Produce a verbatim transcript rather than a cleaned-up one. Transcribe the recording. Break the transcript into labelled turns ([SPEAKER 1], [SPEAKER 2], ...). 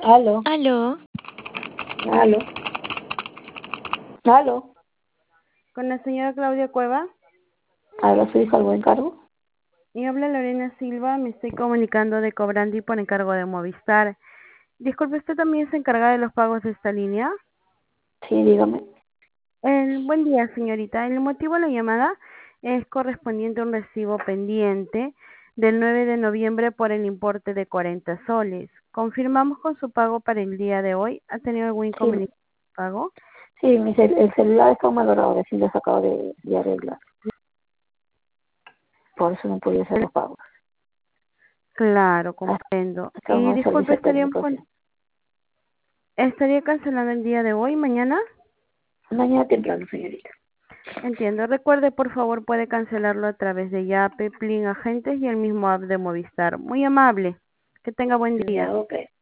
[SPEAKER 1] Aló,
[SPEAKER 2] Aló,
[SPEAKER 1] aló, aló.
[SPEAKER 3] Con la señora Claudia Cueva.
[SPEAKER 1] Habla su hija, ¿algo encargo?
[SPEAKER 3] Y habla Lorena Silva, me estoy comunicando de Cobrandi por encargo de Movistar. Disculpe, ¿usted también se encarga de los pagos de esta línea?
[SPEAKER 1] Sí, dígame.
[SPEAKER 3] El, buen día, señorita. El motivo de la llamada es correspondiente a un recibo pendiente del nueve de noviembre por el importe de cuarenta soles. Confirmamos con su pago para el día de hoy. ¿Ha tenido algún
[SPEAKER 1] Sí,
[SPEAKER 3] inconveniente con el pago?
[SPEAKER 1] sí, mi cel- el celular está malogrado, recién lo he sacado de, de arreglar. Por eso no podía hacer los pagos.
[SPEAKER 3] Claro,
[SPEAKER 1] Hasta,
[SPEAKER 3] comprendo.
[SPEAKER 1] hasta
[SPEAKER 3] Y
[SPEAKER 1] un
[SPEAKER 3] disculpe,
[SPEAKER 1] servicio
[SPEAKER 3] ¿estaría,
[SPEAKER 1] técnico, sí.
[SPEAKER 3] estaría cancelando el día de hoy, mañana?
[SPEAKER 1] Mañana temprano, señorita.
[SPEAKER 3] Entiendo. Recuerde, por favor, puede cancelarlo a través de Yape, Plin Agentes y el mismo app de Movistar. Muy amable. Que tenga buen día.
[SPEAKER 1] Ya, ok.